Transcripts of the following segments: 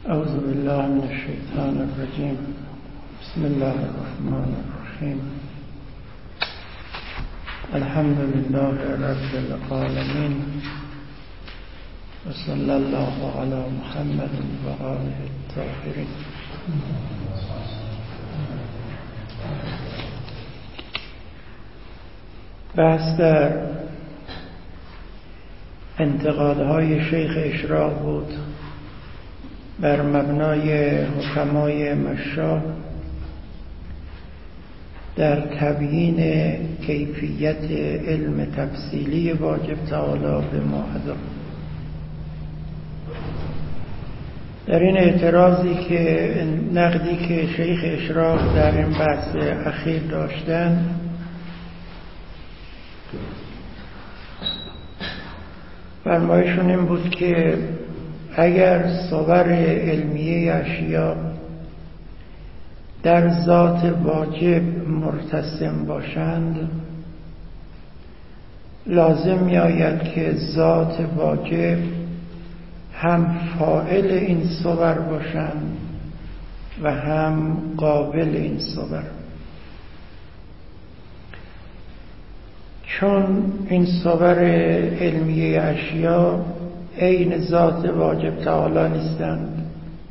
اعوذ بالله من الشیطان الرجیم. بسم الله الرحمن الرحیم. الحمد لله رب العالمین و صلی الله علی محمد و آله الطاهرین. بحث در انتقادهای شیخ اشراق بود بر مبنای حکمای مشاء در تبیین کیفیت علم تفصیلی واجب تعالی به ما عطا. در این اعتراضی که نقدی که شیخ اشراق در این بحث اخیر داشتن، فرمایشون این بود که اگر صور علمیه اشیا در ذات واجب مرتسم باشند، لازم می آید که ذات واجب هم فاعل این صور باشند و هم قابل این صور، چون این صور علمیه اشیا عین ذات واجب تعالی نیستند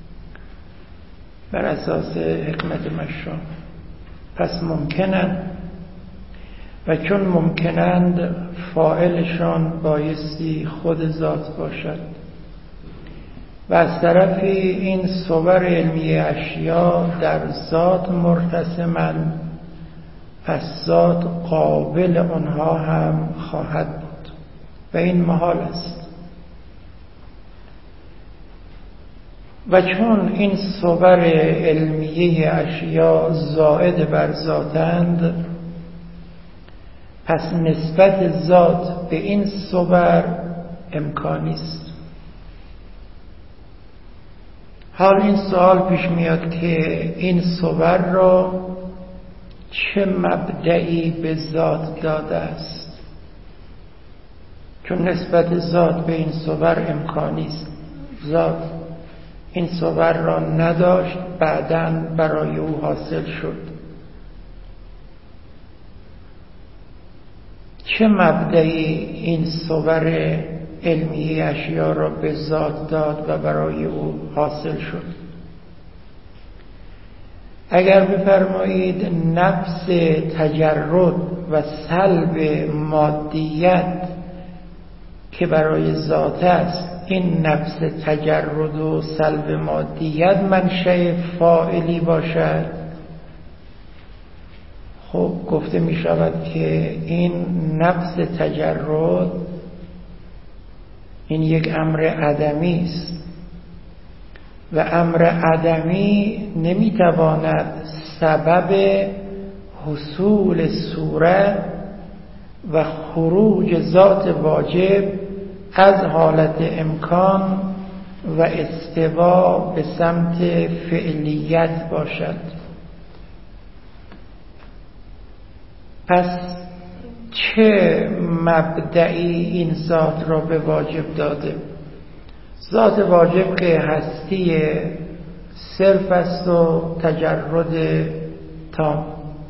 بر اساس حکمت مشاء، پس ممکنند و چون ممکنند فاعلشان بایستی خود ذات باشد و از طرفی این صور علمیه اشیا در ذات مرتسمند، پس ذات قابل آنها هم خواهد بود و این محال است. و چون این صور علمیه اشیا زائد بر ذاتند، پس نسبت ذات به این صور امکانی است. حال این سوال پیش میاد که این صور را چه مبدئی به ذات داده است؟ چون نسبت ذات به این صور امکانی است، ذات این صور را نداشت، بعداً برای او حاصل شد. چه مبدئی این صور علمیه اشیا را به ذات داد و برای او حاصل شد؟ اگر بفرمایید نفس تجرد و سلب مادیت که برای ذات است، این نفس تجرد و سلب مادیت منشأ فاعلی باشد، خب گفته می شود که این نفس تجرد این یک امر عدمی است و امر عدمی نمی تواند سبب حصول صورت و خروج ذات واجب از حالت امکان و استوا به سمت فعلیت باشد. پس چه مبدئی این ذات را به واجب داده؟ ذات واجب که هستی صرف است و تجرد تام،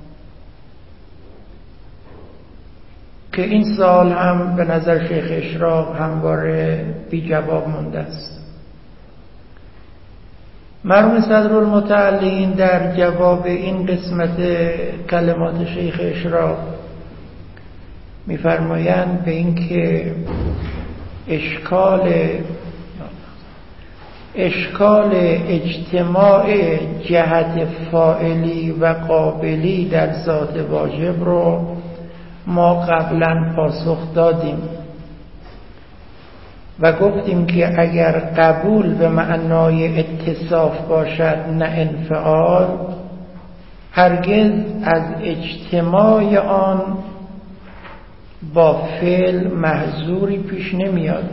که این سوال هم به نظر شیخ اشراق همواره بی جواب مانده است. مرحوم صدرالمتعلین در جواب این قسمت کلمات شیخ اشراق می‌فرمایند به این که اشکال اجتماع جهت فاعلی و قابلی در ذات واجب رو ما قبلا پاسخ دادیم و گفتیم که اگر قبول به معنای اتصاف باشد نه انفعال، هرگز از اجتماع آن با فعل محظوری پیش نمیاد.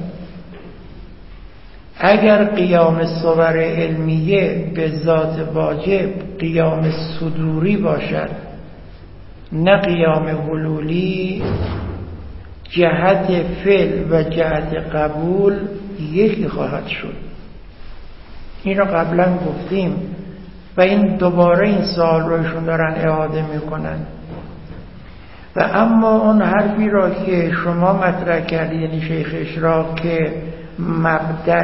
اگر قیام صور علمیه به ذات واجب قیام صدوری باشد نه قیام حلولی، جهت فعل و جهت قبول یکی خواهد شد. این رو قبلا گفتیم و این دوباره این سوال رو ایشون دارن اعاده میکنن. و اما اون حرفی را که شما مطرح کردید، یعنی شیخ اشراق، که مبدأ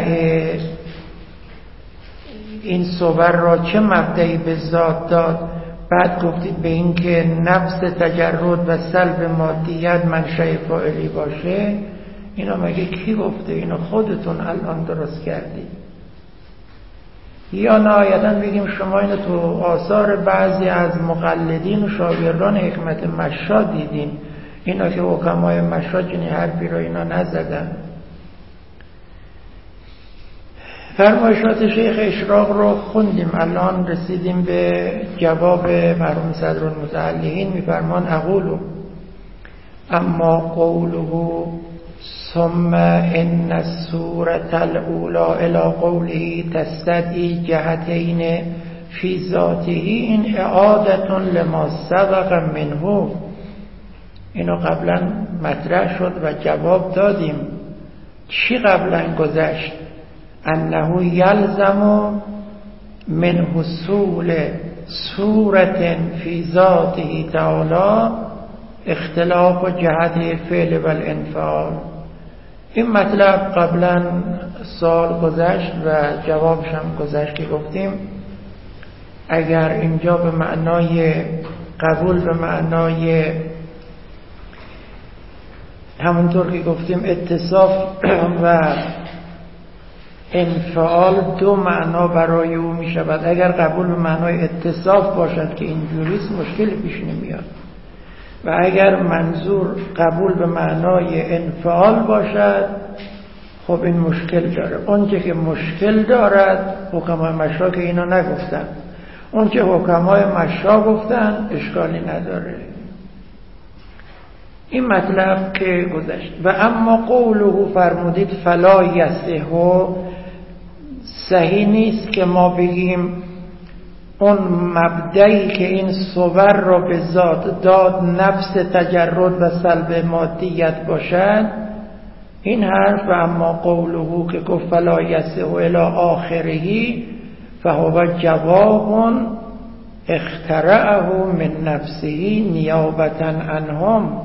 این صور را چه مبدئی به ذات داد، بعد گفتید به این که نفس تجرد و سلب مادیت منشأ فاعلی باشه. اینا مگه کی گفته؟ اینا خودتون الان درست کردید. یا نهایتاً بگیم شما اینو تو آثار بعضی از مقلدین و شاگردان حکمت مشا دیدین، اینا که حکمای مشا چنین حرفی رو اینا نزدن. فرمایشات شیخ اشراق رو خوندیم، الان رسیدیم به جواب مرحوم صدرالمتعلقین. میفرمان اقولو اما قوله ثم ان الصورة الاولى الى قوله تستدعی جهتین فی ذاته، این اعادة لما سبق منه. اینو قبلا مطرح شد و جواب دادیم. چی قبلا گذشت؟ انه یلزم من حصول صورت فی ذاته تعالی اختلاف و جهت فعل و الانفعال. این مطلب قبلا سال گذشت و جوابش هم گذشت که گفتیم اگر اینجا به معنای قبول، به معنای همونطور که گفتیم اتصاف و انفعال دو معنا برای او می شود. اگر قبول به معنای اتصاف باشد که اینجوریست مشکل پیش نمیاد، و اگر منظور قبول به معنای انفعال باشد خب این مشکل داره. اونچه که مشکل دارد حکمای مشا که اینا نگفتن، اونچه حکمای مشا گفتن اشکالی نداره. این مطلب که گذشت. و اما قوله فرمودید فلا یصح، صحیح نیست که ما بگیم اون مبدئی که این صور را به ذات داد نفس تجرد و سلب مادیت باشد. این حرف و اما قوله که گفت فلا یصح الی آخره فهو جواب اخترعه من نفسه نیابتا عنهم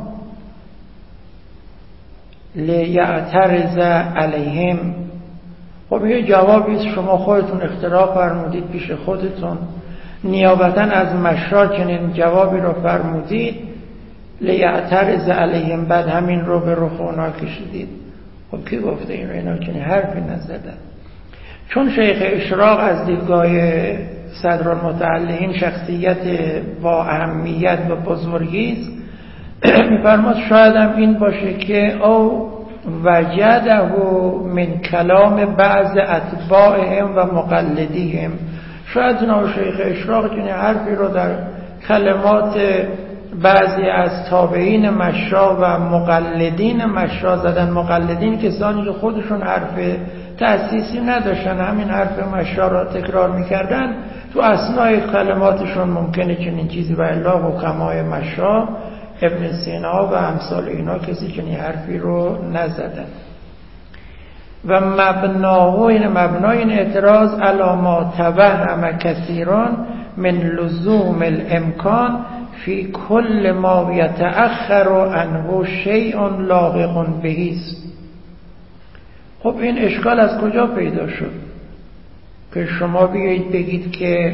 لیعترض علیهم. خب یه جوابی است شما خودتون اختراع فرمودید پیش خودتون، نیابتا از مشا چنین جوابی رو فرمودید، لیعترض علیهم، بعد همین رو به رخ اونا کشیدید. خب کی گفته این رو؟ اینا چنین حرفی نزدن. چون شیخ اشراق از دیدگاه صدرالمتعلقین شخصیت با اهمیت و بزرگی است، می‌فرماد شاید هم این باشه که او وجده من کلام بعض اتباعهم و مقلدیهم. شاید جناب شیخ اشراق چنین حرفی رو در کلمات بعضی از تابعین مشا و مقلدین مشا زدن. مقلدین کسانی که خودشون حرف تأسیسی نداشتن، همین حرف مشا را تکرار میکردن، تو اثنای کلماتشون ممکنه چنین چیزی و الا حکمای مشا ابن سینا و امثال اینا کسی چنین حرفی رو نزدن. و مبنای این اعتراض علامات توهم کثیران من لزوم الامکان فی کل ما یتأخر عنه شیء لاحق به است. خب این اشکال از کجا پیدا شد که شما بیایید بگید که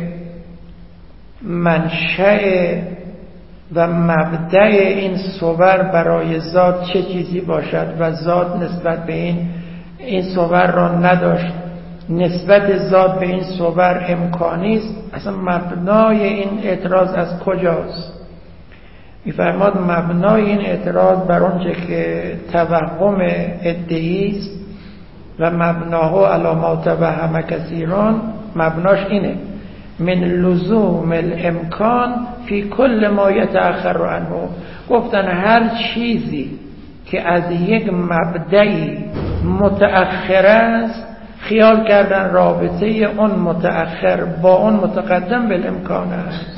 منشأ و مبدأ این صور برای ذات چه چیزی باشد و ذات نسبت به این صور را نداشت، نسبت ذات به این صور امکانی است. اصلا مبنای این اعتراض از کجاست؟ می‌فرماد مبنای این اعتراض بر آنچه که توهم ادعی است و مبناه علامات توهم کثیران، مبناش اینه من لزوم الامکان فی کل ما یتأخر عنه. گفتن هر چیزی که از یک مبدئی متأخر است، خیال کردن رابطه اون متأخر با اون متقدم بالامکان است.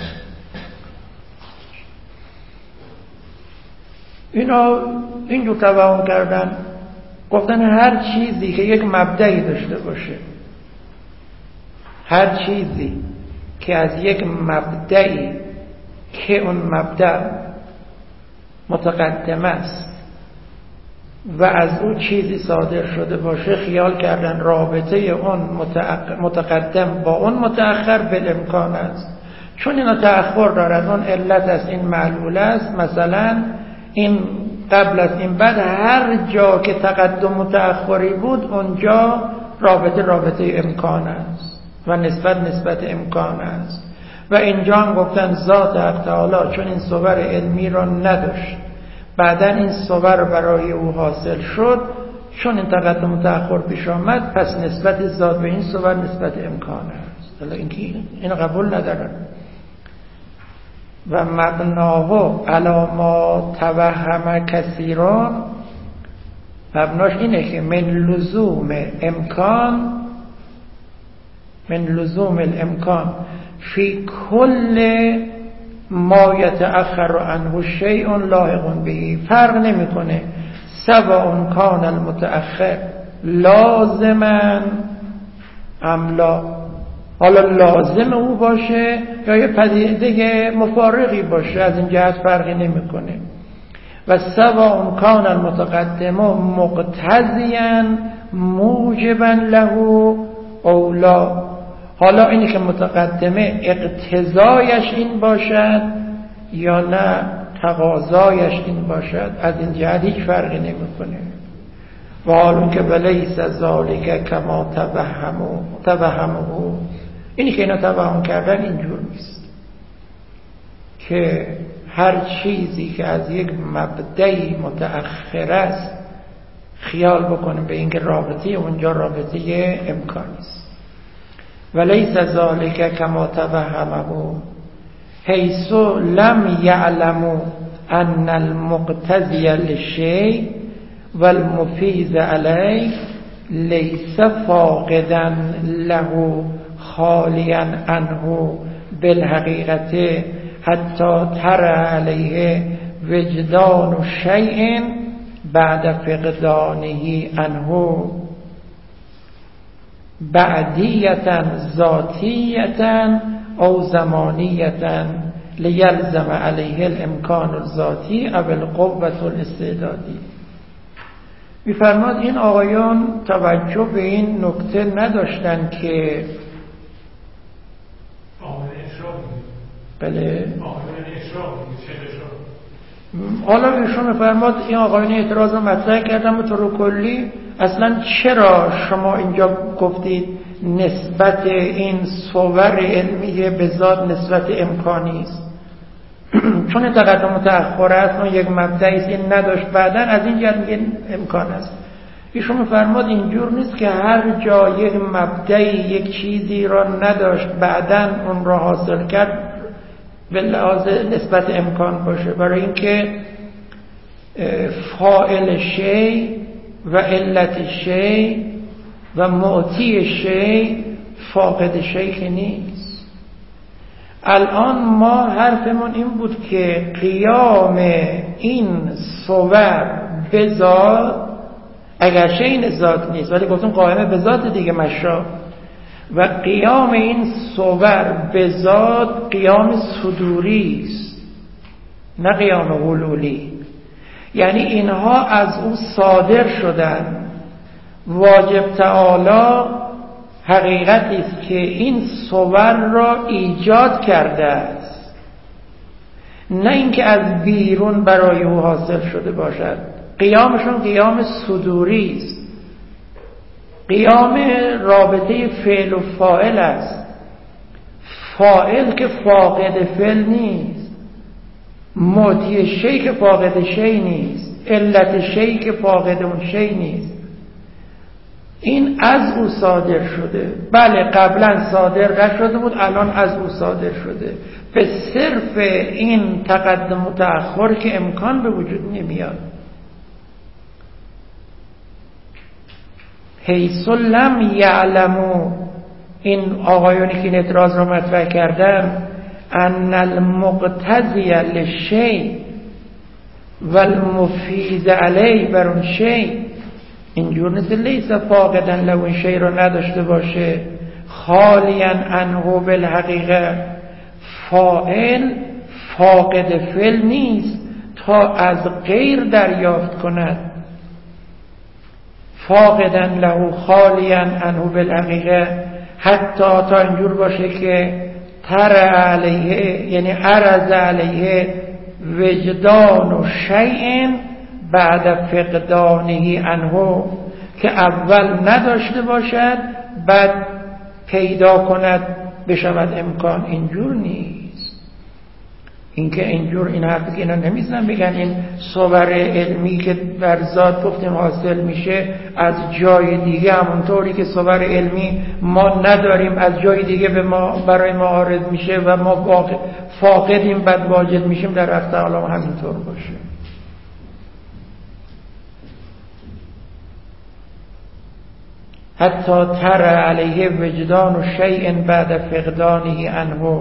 اینا اینجور توهم کردن. گفتن هر چیزی که یک مبدئی داشته باشه هر چیزی که از یک مبدعی که اون مبدع متقدم است و از او چیزی صادر شده باشه، خیال کردن رابطه اون متقدم با اون متأخر بالامکان است. چون اینا تأخر دارد، اون علت است، این معلول است، مثلا این قبل از این بعد، هر جا که تقدم متأخری بود اونجا رابطه امکان است و نسبت امکان است. و اینجا هم گفتن ذات حق تعالی چون این صور علمی را نداشت، بعدا این صور برای او حاصل شد، چون این تقدم متأخر پیش آمد، پس نسبت ذات به این صور نسبت امکان است. حالا این قبول ندارن. و مبناه علی ما توهم کثیران، مبناش اینه که من لزوم الامکان فی کل ما یتأخر عنه شیء لاحق به، فرق نمیکنه سواء کان المتأخر لازما ام لا، حالا لازم او باشه یا یه پدیده مفارقی باشه، از این جهت فرقی نمیکنه. و سواء کان المتقدم مقتضیا موجبا له او لا، حالا اینی که متقدمه اقتضایش این باشد یا نه تقاضایش این باشد، از این جهت هیچ فرقی نمیکنه. و حالا که ولیس ذالک کما توهمه، اینی که اینا توهم کردن اینجور نیست که هر چیزی که از یک مبدعی متأخر است خیال بکنیم به اینکه رابطه اونجا رابطه امکانی است. ولیس ذالک کما توهمه حیث لم یعلموا ان المقتضی للشیء والمفیض علیه لیس فاقدا له خالیا عنه بالحقیقت حتی تر علیه وجدان شیء بعد فقدانه عنه بعدیتا ذاتیتا او زمانیتا لیلزم علیه الامکان الذاتی او القوة الاستعدادی. می‌فرماد این آقایان توجه به این نکته نداشتن که بله حالا ایشون می‌فرماد این آقایان اعتراض رو مطرح کردن به طور کلی، اصلا چرا شما اینجا گفتید نسبت این صور علمیه به ذات نسبت امکانی است؟ چون این تقدم متأخر است، اون یک مبدعی است، این نداشت، بعداً از این جهت میگه امکان است. ایشون می‌فرماد اینجور نیست که هر جا یک مبدعی یک چیزی را نداشت بعداً اون را حاصل کرد به لحاظ نسبت امکان باشه، برای اینکه فاعل شی و علت شی و معطی شی فاقد شی که نیست. الان ما حرفمون این بود که قیام این صور به ذات، اگرچه این ذات نیست ولی گفتم قائمه به ذات دیگه مشا، و قیام این صور به ذات قیام صدوری است نه قیام حلولی، یعنی اینها از او صادر شدن. واجب تعالی حقیقتی است که این صور را ایجاد کرده است، نه اینکه از بیرون برای او حاصل شده باشد. قیامشون قیام صدوری است، قیام رابطه فعل و فاعل است. فاعل که فاقد فعل نیست، معطی شی که فاقد شی نیست، علت شی که فاقد اون شی نیست. این از او صادر شده، بله قبلا صادر نشده بود، الان از او صادر شده، به صرف این تقدم و تأخر که امکان به وجود نمیاد. حیث لم یعلموا، این آقایونی که این اعتراض رو مطرح کردن، ان المقتضی للشیء والمفیض علیه بر اون شیء، اینجور نیست لیس فاقدا له، این شیء رو نداشته باشه خالیا عنه بالحقیقه، فاعل فاقد فعل نیست تا از غیر دریافت کند. فاقدا له خالیا عنه بالحقیقه، حتی تا اینجور باشه که تر علیه، یعنی عرض علیه وجدان شیء بعد فقدانه عنه، که اول نداشته باشد بعد پیدا کند بشود امکان. اینجور نیست. اینکه اینجور این حرفی که اینا نمیزنن بگن این صور علمی که بر ذات گفتیم حاصل میشه از جای دیگه، همونطوری که صور علمی ما نداریم از جای دیگه به ما برای ما عارض میشه و ما فاقدیم بعد واجد میشیم، در وقت عالم همینطور باشه. حتی تر علیه وجدان و شیء بعد فقدانه عنه،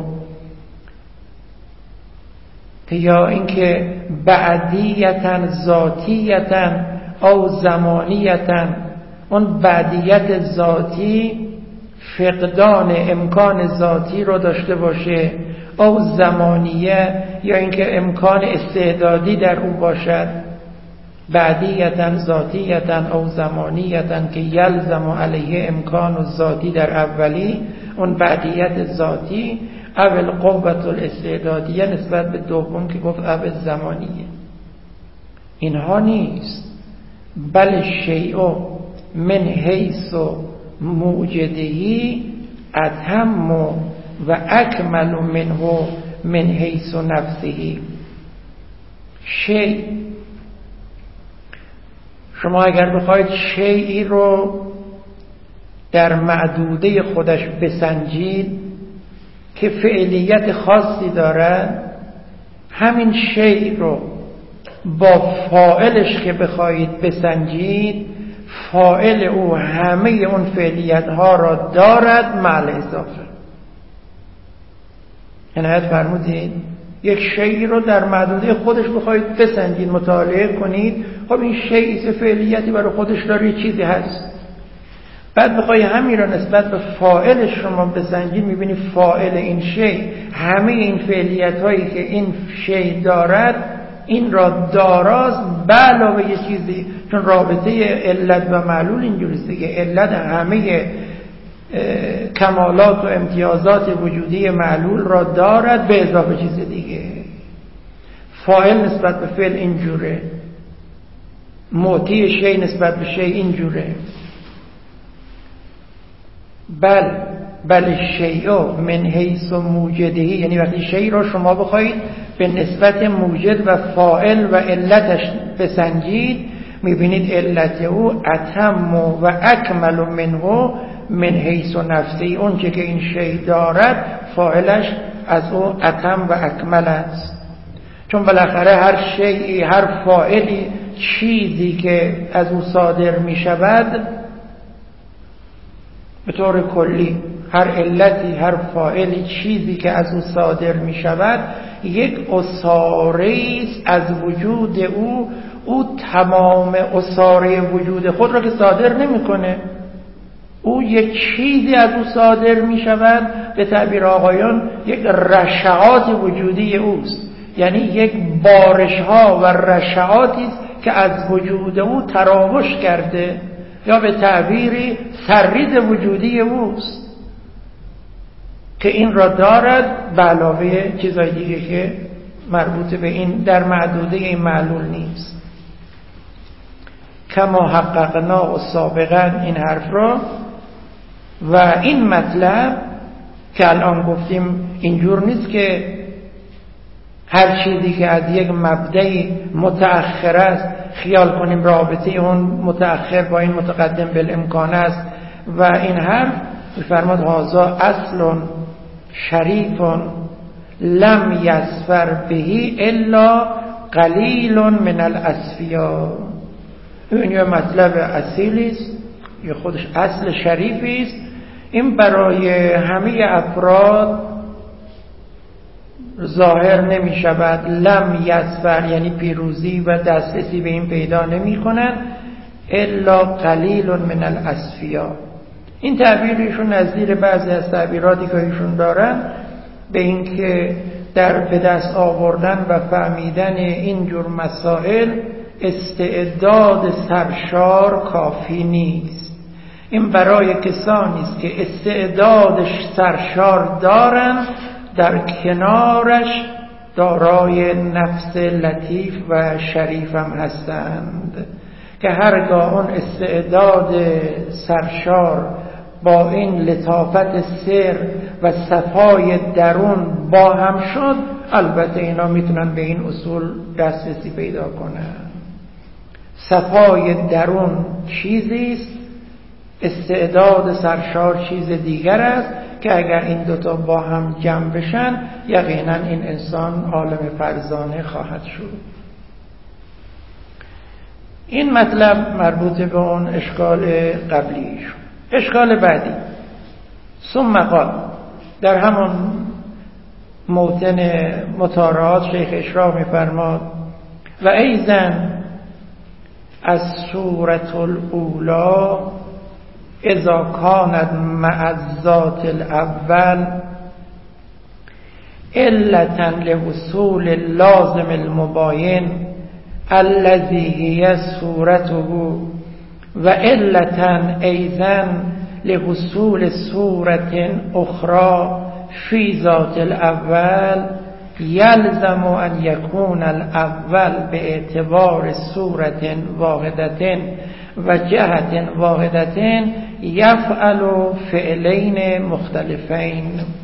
یا اینکه بعدیتا ذاتیتا او زمانیتا، اون بعدیت ذاتی فقدان امکان ذاتی رو داشته باشه، او زمانیه یا اینکه امکان استعدادی در او باشد. بعدیتا ذاتیتا او زمانیتا که یلزم علیه امکان ذاتی در اولی، اون بعدیت ذاتی، اول قوت الاستعدادیه نسبت به دوم که گفت اول زمانیه. اینها نیست. بل شیء من حیث موجدهی اتم و اکمل منه من حیث نفسهی. شیء، شما اگر بخواید شیئی رو در معدوده خودش بسنجید که فعلیت خاصی دارد، همین شیء رو با فاعلش که بخواید بسنجید، فاعل او همه اون فعلیت ها را دارد مع اضافه. عنایت فرمودید؟ یک شیء رو در معدوده خودش بخواید بسنجید، مطالعه کنید، خب این شیء فعلیتی برای خودش داره، چیزی هست. بعد بخوای همین را نسبت به فاعل شما بسنجید، میبینی فاعل این شیء همه این فعلیت هایی که این شیء دارد این را داراست، به علاوه یه چیزی، چون رابطه علت و معلول اینجوریست که علت همه کمالات و امتیازات وجودی معلول را دارد به اضافه چیز دیگه. فاعل نسبت به فعل اینجوره، معطی شیء نسبت به شیء اینجوره. بل شیء من حیث موجدهی، یعنی وقتی شیء را شما بخواید به نسبت موجد و فاعل و علتش بسنجید، میبینید علت او اتم و اکمل منه من حیث نفسی، اون چه که این شیء دارد فاعلش از او اتم و اکمل است. چون بالاخره هر شیئی، هر فاعلی، چیزی که از او صادر می شود به طور کلی، هر علتی، هر فاعلی، چیزی که از او صادر می شود یک اصاره است از وجود او. او تمام اصاره وجود خود را که صادر نمی کنه، او یک چیزی از او صادر می شود، به تعبیر آقایان یک رشعات وجودی اوست، یعنی یک بارش ها و رشعاتی است که از وجود او تراوش کرده، یا به تعبیری سرریز وجودی اوست که این را دارد به علاوه چیزهای دیگه که مربوط به این در معدوده این معلول نیست. کما حققنا و سابقا این حرف را و این مطلب که الان گفتیم اینجور نیست که هر چیزی که از یک مبدأ متأخر است خیال کنیم رابطه اون متأخر با این متقدم بالامکان است. و این حرف فرماد هذا اصل شریف لم یسفر بهی الا قلیل من الاسفیا. این یه مطلب اصیلی است، یه خودش اصل شریفی است. این برای همه افراد ظاهر نمی شود. لم یسفر یعنی پیروزی و دسترسی به این پیدا نمی کنند. الا قلیل من الاسفیا، این تعبیرشون نظیر بعضی از تعبیراتی که ایشون دارن به این که به دست آوردن و فهمیدن اینجور مسائل استعداد سرشار کافی نیست. این برای کسانی است که استعدادش سرشار دارن، در کنارش دارای نفس لطیف و شریف هم هستند که هرگاه اون استعداد سرشار با این لطافت سر و صفای درون با هم شد، البته اینا میتونن به این اصول دسترسی پیدا کنن. صفای درون چیزیست، استعداد سرشار چیز دیگر است که اگر این دوتا با هم جمع بشن یقینا این انسان عالم فرزانه خواهد شد. این مطلب مربوط به اون اشکال قبلی شد. اشکال بعدی ثم قال، در همون موطن مطارعات شیخ اشراق می‌فرماد و ایزن از سورة الاولی اذا کانت مع الذات الاول علتا لحصول اللازم المباین الذي هي صورته و علتا ایضا لحصول صورة اخرى فی ذات الاول یلزم ان یکون الاول به اعتبار صورة واحدة و جهت واحدة یفعل فعلین مختلفین.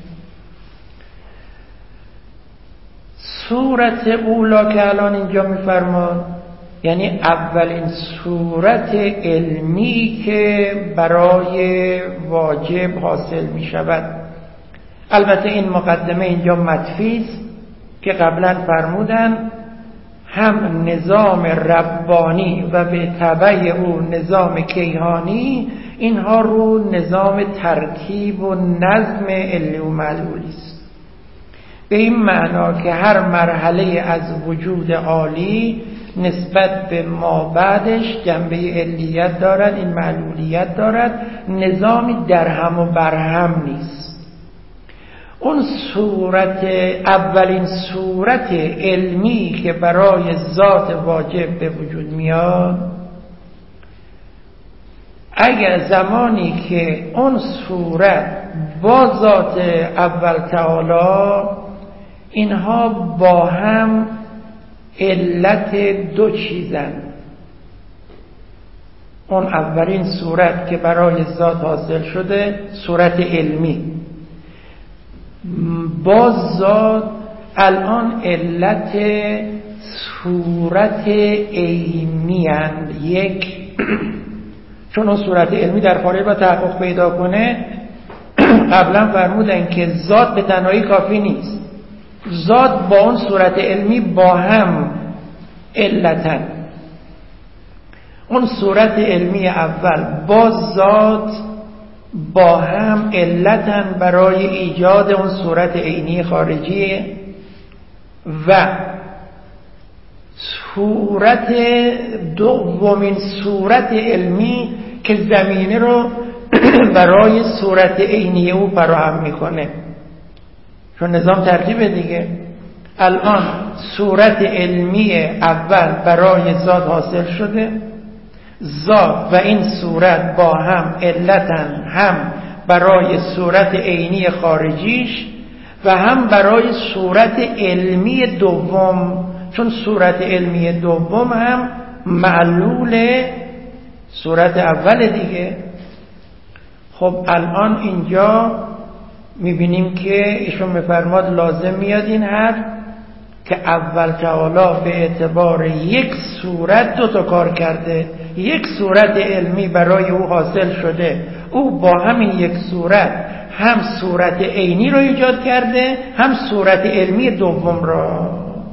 صورت اولا که الان اینجا میفرماد یعنی اولین صورت علمی که برای واجب حاصل می شود. البته این مقدمه اینجا مطفی است که قبلا فرمودن هم نظام ربانی و به تبع او نظام کیهانی، اینها رو نظام ترتیب و نظم علی و معلولی است، به این معنا که هر مرحله از وجود عالی نسبت به ما بعدش جنبه علیت دارد، این معلولیت دارد، نظامی درهم و برهم نیست. اون صورت، اولین صورت علمی که برای ذات واجب به وجود میاد، اگر زمانی که اون صورت با ذات اول تعالی اینها با هم علت دو چیزن، اون اولین صورت که برای ذات حاصل شده صورت علمی با ذات الان علت صورت عینی اند. یک، چون اون صورت علمی در خارج با تحقق پیدا کنه، قبلا فرمودن که ذات به تنهایی کافی نیست، ذات با اون صورت علمی با هم علتن. اون صورت علمی اول با ذات با هم علتن برای ایجاد اون صورت عینی خارجی، و صورت دومین صورت علمی که زمینه رو برای صورت عینی او فراهم میکنه، چون نظام ترتیبه دیگه. الان صورت علمی اول برای ذات حاصل شده، ذات و این صورت با هم علتن، هم برای صورت عینی خارجیش و هم برای صورت علمی دوم، چون صورت علمی دوم هم معلول صورت اول دیگه. خب الان اینجا میبینیم که ایشون میفرماد لازم میاد این حرف که اول تعالی به اعتبار یک صورت دو تا کار کرده، یک صورت علمی برای او حاصل شده، او با همین یک صورت هم صورت عینی رو ایجاد کرده هم صورت علمی دوم را،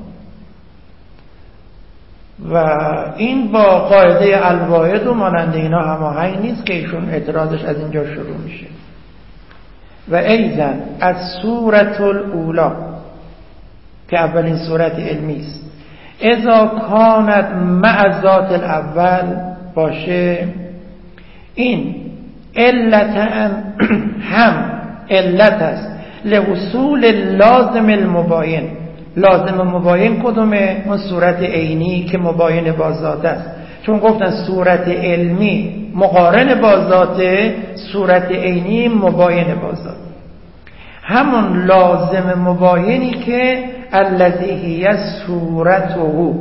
و این با قاعده الواحد و مانند اینا هماهنگ نیست که ایشون اعتراضش از اینجا شروع میشه. و ایضا از صورت الاولی که اولین صورت علمی است، اذا کانت مع ذات الاول باشه، این علتن هم علت است لحصول لازم المباین. لازم مباین کدومه؟ اون صورت عینی که مباین با ذات است. چون گفتن صورت علمی مقارن با ذاته، صورت عینی مباین با ذات. همون لازم مباینی که الذی هی صورته،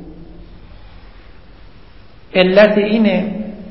علت اینه.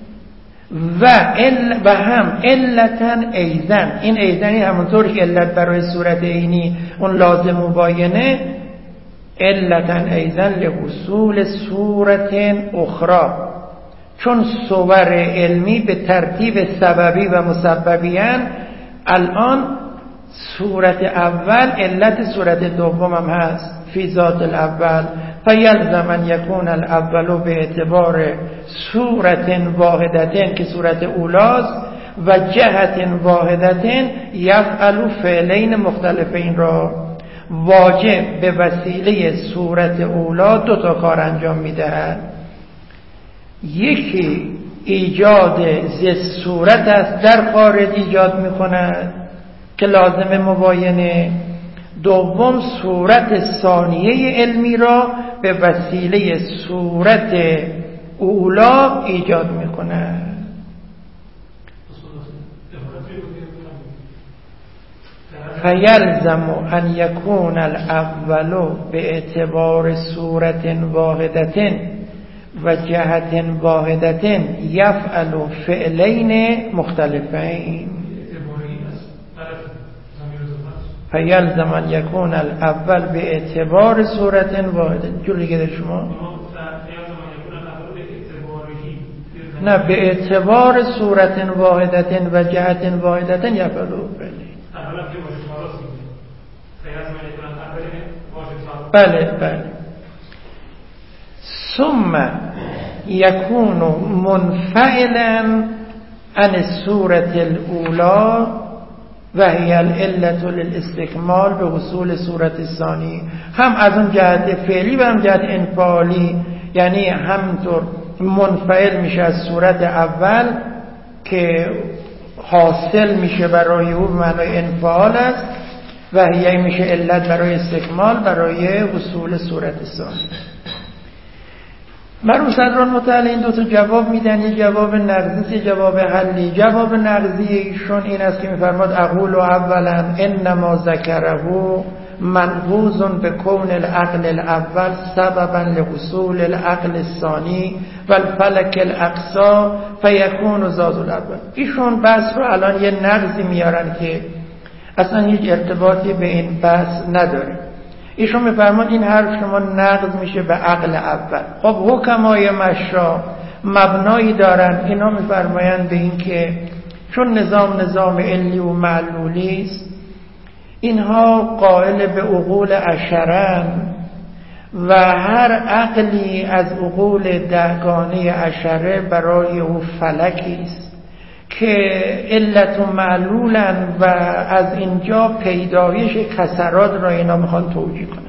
و هم علتن ایزن، این ایزنی همونطور که علت برای صورت عینی اون لازم مباینه، علتن ایزن لحصول صورت اخرى، چون صور علمی به ترتیب سببی و مسببیان. الان صورت اول علت صورت دوم هم هست فی ذات الاول، فیلزم ان یکون الاول به اعتبار صورت واحدتن که صورت اولاست و جهت واحدتن یفعل فعلین مختلفین را. واجب به وسیله صورت اولا دو تا کار انجام میدهد. یکی ایجاد ز صورت است در خارج ایجاد میکند که لازم مباینه. دوم صورت ثانیه علمی را به وسیله صورت اولا ایجاد میکند. فیلزم ان یکون الاول به اعتبار صورت واحدتن و جهت واحدتن یفعل فعلین مختلفین. فیلزم ان یکون الاول به اعتبار صورت واحدتن. جوری که در شما نه، به اعتبار صورت واحدتن و جهت واحدتن یفعل فعلین. بله بله. ثم یکون منفعلا عن صورت الاولا و هی العلت للاستکمال به حصول صورت ثانی. هم از اون جهت فعلی و هم جهت انفعالی، یعنی همینطور منفعل میشه از صورت اول که حاصل میشه برای او معنای انفعال است و هی میشه علت برای استکمال برای حصول صورت ثانی. مرحوم صدران متعال این دو تا جواب میدن، یه جواب نقضی، یه جواب حلی. جواب نقضی ایشون این است که میفرماد اقول اولا انما ذکره منقوض به کون العقل الاول سببا لحصول العقل الثانی و الفلک الاقصی فیکون ذات الاول. ایشون بحث رو الان یه نقضی میارن که اصلا هیچ ارتباطی به این بحث نداره. ایشون میفرمان این حرف شما نقض میشه به عقل اول. خب حکمای مشا مبنایی دارن، اینا میفرمایند به این که چون نظام علی و معلولی است، اینها قائل به عقول عشرن و هر عقلی از عقول دهگانه عشره برای او فلکی است که علت و معلولن و از اینجا پیدایش کسرات را اینا میخوان توجیه کنن.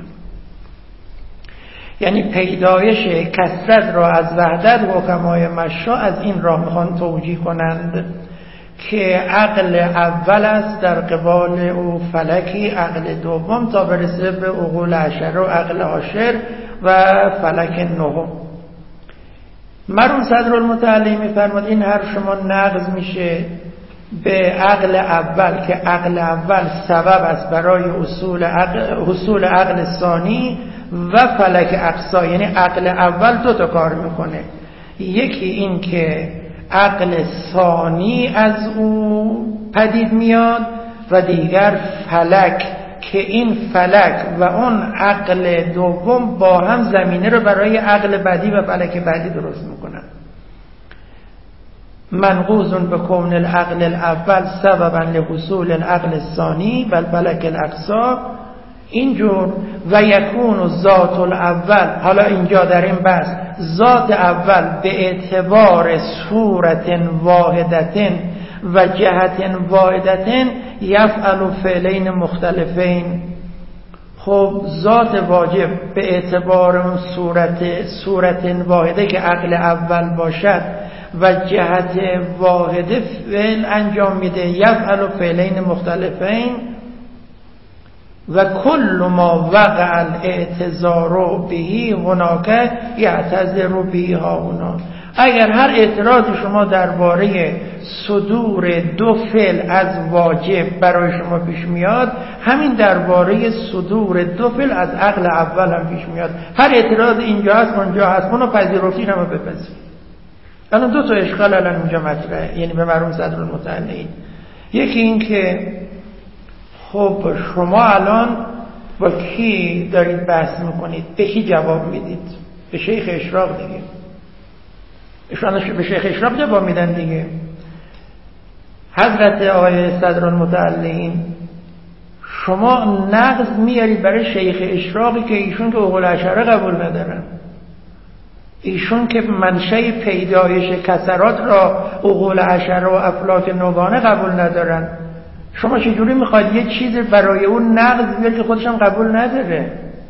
یعنی پیدایش کسرت را از وحدت حکمای مشا از این راه میخوان توجیه کنند که عقل اول است در قبال او فلکی، عقل دوم تا برسه به عقول عشره و عقل عاشر و فلک نهم. مرحوم صدرالمتعالی میفرماد این حرف شما نقض میشه به عقل اول که عقل اول سبب است برای حصول عقل ثانی و فلک اقصی. یعنی عقل اول دو تا کار میکنه، یکی این که عقل ثانی از او پدید میاد و دیگر فلک که این فلک و اون عقل دوم با هم زمینه رو برای عقل بعدی و فلک بعدی درست میکنن. منقوض به کون العقل الاول سببا لحصول العقل الثانی و الفلک الاقصی. اینجور و یکون ذات الاول. حالا اینجا در این بحث ذات اول به اعتبار صورت واحدتن و جهت واحدتن یفعل فعلین مختلفین. خب ذات واجب به اعتبار اون صورت واحده که عقل اول باشد و جهت واحد فعل انجام میده، یفعل فعلین مختلفین و کل ما وقع الاعتذار بهی هناک یعتذر بهی هاهنا. اگر هر اعتراضی شما درباره صدور دو فعل از واجب برای شما پیش میاد، همین درباره صدور دو فعل از عقل اول هم پیش میاد. هر اعتراض اینجا هست اونجا هست، اونو پذیرفتین هم بپذیر. الان دو تا اشکال الان اینجا مطرحه، یعنی به مرحوم صدرالمتعلین. یکی این که خب شما الان با کی دارید بحث میکنید؟ به کی جواب میدید؟ به شیخ اشراق دیگه. ایشان به شیخ اشراق جواب میدن دیگه. حضرت آقای صدرالمتعلین شما نقض میارید برای شیخ اشراقی که ایشون که اهل اشعره قبول ندارن، ایشون که منشأ پیدایش کسرات را اهل اشعره و افلاک نوگانه قبول ندارن. شما چجوری میخواید یه چیز برای اون نقض بیارید که خودش هم قبول نداره؟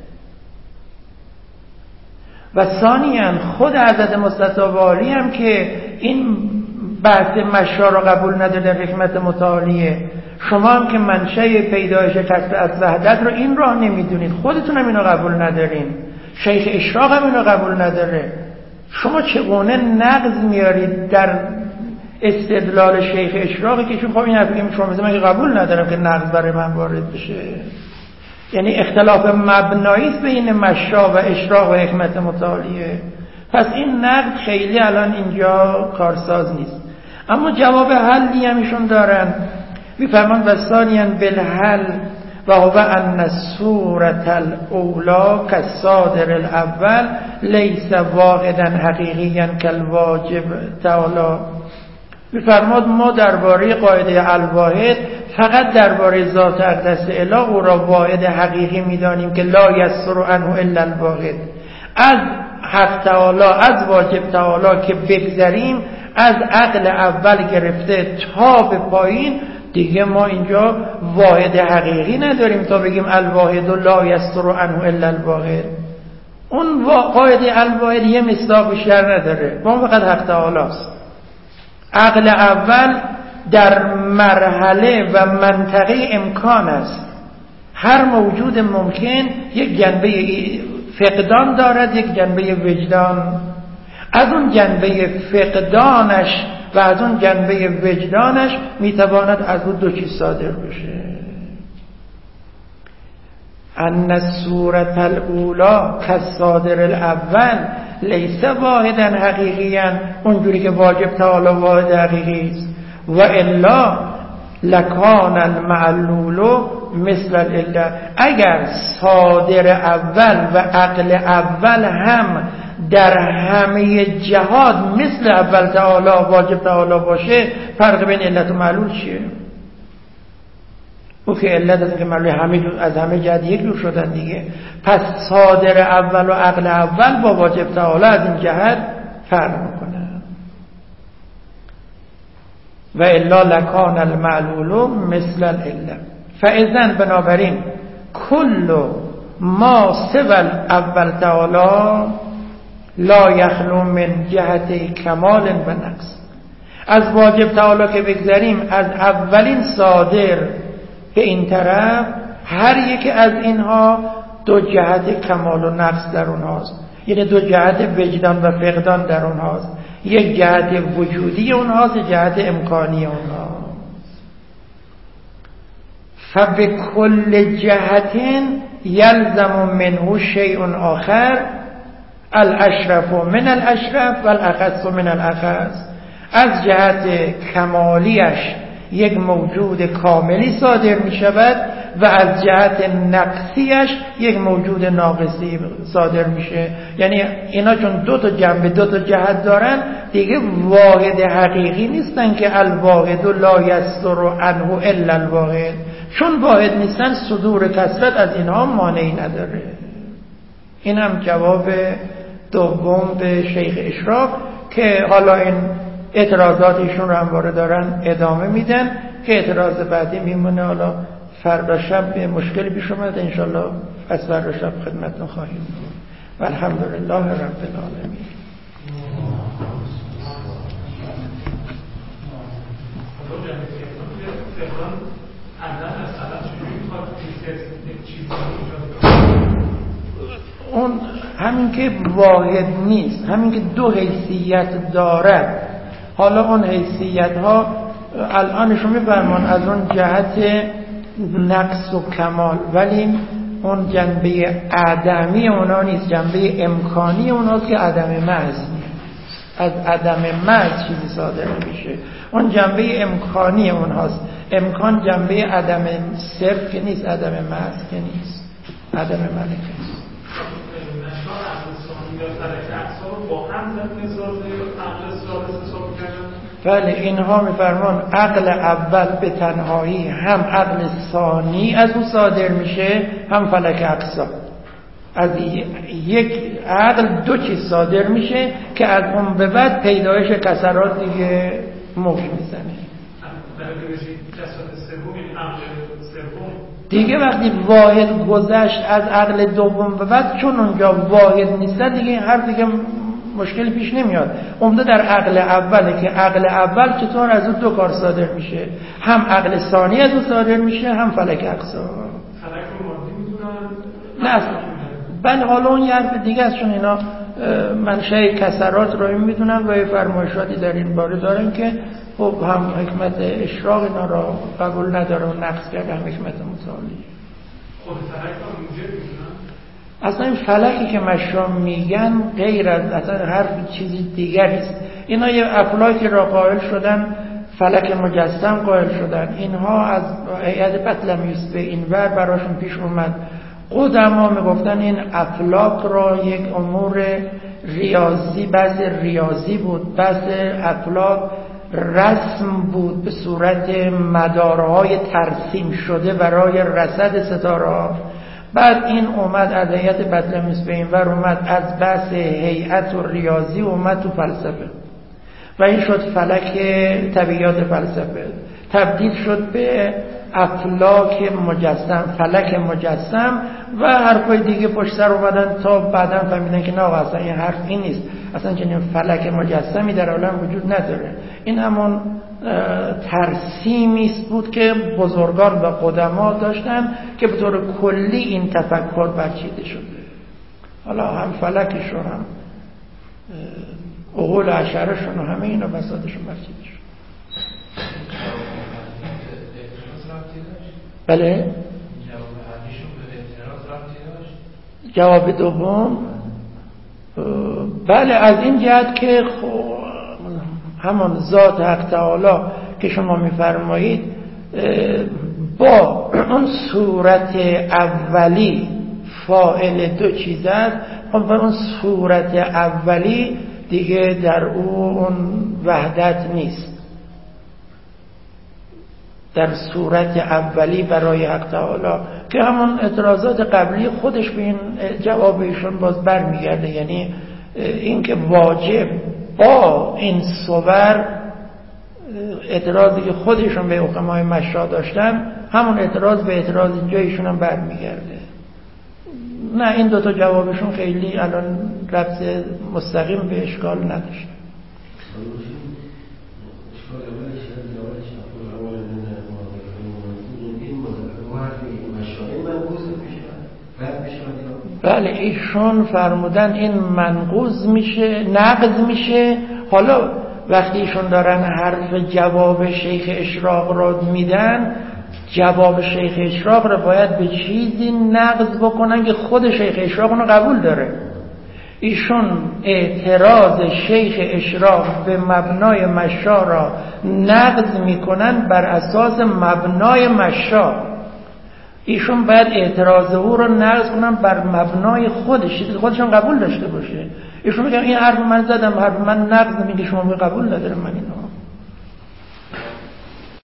و ثانیاً خود حضرت مستطابالی هم که این بحث مشا را قبول نداره در حکمت متعالیه، شما هم که منشأ پیدایش کسب از وحدت رو این راه نمیدونید، خودتون هم اینو قبول ندارین، شیخ اشراق هم اینو قبول نداره. شما چگونه نقض میارید در استدلال شیخ اشراقی که چون خب این حرفی که شما من قبول ندارم که نقض برای من وارد بشه؟ یعنی اختلاف مبنایی است بین مشا و اشراق و حکمت متعالیه. پس این نقد خیلی الان اینجا کارساز نیست. اما جواب حلی هم ایشون دارن، میفرمان و ثانیاً بالحل و هو ان الصورة الاولی کالصادر الاول لیس واحدا حقیقیا کالواجب تعالی. میفرماد ما درباره قاعده الواحد فقط درباره ذات اقدس اله او را واحد حقیقی میدانیم که لا یسر عنه الا الواحد. از حق تعالی، از واجب تعالی که بگذریم، از عقل اول گرفته تا به پایین دیگه ما اینجا واحد حقیقی نداریم تا بگیم الواحد لا یسر عنه الا الواحد. اون قاعده الواحد یه مصداق بیشتر نداره، ما فقط حق تعالی است. عقل اول در مرحله و منطقه امکان است. هر موجود ممکن یک جنبه فقدان دارد، یک جنبه وجدان. از اون جنبه فقدانش و از اون جنبه وجدانش میتواند از اون دو چیز صادر بشه. ان الصورة الاولی کالصادر الاول لیس واحدا حقیقیا، اونجوری که واجب تعالی واحد حقیقی است. و الا لکان المعلول مثل العله. اگر صادر اول و عقل اول هم در همه جهات مثل اول تعالی واجب تعالی باشه، فرق بین علت و معلول چیه؟ او که علت از اینکه معلول از همه جهت یک جور شدن دیگه. پس صادر اول و عقل اول با واجب تعالی از این جهت فرق میکنه. و الا لکان المعلول مثل العله. فاذن بنابراین کل ما سوى اول تعالی لا یخلو من جهت کمال و نقص. از واجب تعالی که بگذاریم، از اولین صادر به این طرف، هر یک از اینها دو جهت کمال و نقص در اونهاست. یعنی دو جهت وجدان و فقدان در اونهاست. یک جهت وجودی اونهاست، یک جهت امکانی اونهاست. فبکل جهت یلزم منه شیء آخر الاشرف من الاشرف و الاخص من الاخص. از جهت کمالیش یک موجود کاملی صادر می شود و از جهت نقصیش یک موجود ناقصی صادر میشه. یعنی اینا چون دو تا جنبه دو تا جهت دارن دیگه واحد حقیقی نیستن که الواحد لا یصدر عنه الا الواحد. چون واحد نیستن صدور کثرت از اینها مانعی نداره. این هم جواب دوم به شیخ اشراق که حالا این اعتراضات ایشون رو هم وارد دارن ادامه میدن که اعتراض بعدی میمونه. حالا فردا شب به مشکلی پیش اومد، انشالله از فردا شب خدمتتون خواهیم بود. و الحمدلله رب العالمین. اون همین که واحد نیست، همین که دو حیثیت دارد. حالا اون حیثیت ها الانشون میفرمان از اون جهت نقص و کمال، ولی اون جنبه عدمی اونا نیست، جنبه امکانی اوناست که عدم محض. از عدم محض چیزی صادر نمیشه، اون جنبه امکانی اونهاست. امکان جنبه عدم صرف که نیست، عدم محض که نیست، عدم ملکه است. بله، اینها میفرمان عقل اول به تنهایی هم عقل ثانی از او صادر میشه، هم فلک اقصا. از یک عقل دو چیز صادر میشه که از اون به بعد پیدایش کسرات دیگه موج میزنه دیگه. وقتی واحد گذشت از عقل دوم به بعد، چون اونجا واحد نیست دیگه، هر دیگه مشکل پیش نمیاد. عمده در عقل اوله که عقل اول چطور از اون دو کار صادر میشه، هم عقل ثانی از اون صادر میشه، هم فلک اقصا. فلک رو مادی میدونن؟ نه، بله، حالا اون یه حرف دیگه است، چون اینا منشأ کسرات رو این میدونن و فرمایشاتی در این باره دارن که خب هم حکمت اشراق اینا را قبول نداره و نقص کرده، هم حکمت متعالی. خود فلک رو موجب میدونن؟ اصلا این فلکی که مشا میگن غیر از اصلا هر چیزی دیگری است. اینا یه افلاکی را قائل شدن، فلک مجسم قائل شدن. اینها از هیئت بطلمیوس به این ور براشون پیش اومد. قدما میگفتن این افلاک را یک امور ریاضی، بحث ریاضی بود، بحث افلاک رسم بود به صورت مدارهای ترسیم شده برای رصد ستاره‌ها. بعد این اومد از هیئت بطلمیوس به این ور اومد، از بحث هیئت و ریاضی اومد تو فلسفه و این شد فلک طبیعیات فلسفه، تبدیل شد به افلاک مجسم، فلک مجسم و حرفای دیگه پشت سر اومدن تا بعداً فهمیدن که نه اصلا این حرف این نیست، اصلا چنین فلک مجسمی در عالم وجود نداره. این همون ترسیمی بود که بزرگان و قدما داشتن که به طور کلی این تفکر برچیده شده. حالا هم فلکش و هم عقول اشعرشون و همه اینا بساطشون برچیده شد. بله، جواب دوم بله، از این جهت که همون ذات حق تعالی که شما میفرمایید با اون صورت اولی فاعل دو چیز است، با اون صورت اولی دیگه در اون وحدت نیست. در صورت اولی برای حق تعالی که همون اعتراضات قبلی خودش به این جواب ایشون باز برمیگرده، یعنی این که واجب با این صور اعتراضی که خودشون به حکمای مشا داشتن، همون اعتراض به اعتراض اینجا ایشون هم برمیگرده. نه، این دوتا جوابشون خیلی الان ربط مستقیم به اشکال نداشت. بله، ایشون فرمودن این منقوض میشه، نقض میشه. حالا وقتی ایشون دارن حرف جواب شیخ اشراق را میدن، جواب شیخ اشراق را باید به چیزی نقض بکنن که خود شیخ اشراق اونو قبول داره. ایشون اعتراض شیخ اشراق به مبنای مشا را نقض میکنن بر اساس مبنای مشا. ایشون باید اعتراض او رو نقض کنن بر مبنای خودش، چیزی خودشون قبول داشته باشه. ایشون میگن این حرف من زدم، حرف من نقض، میگه شما قبول نداره من اینو.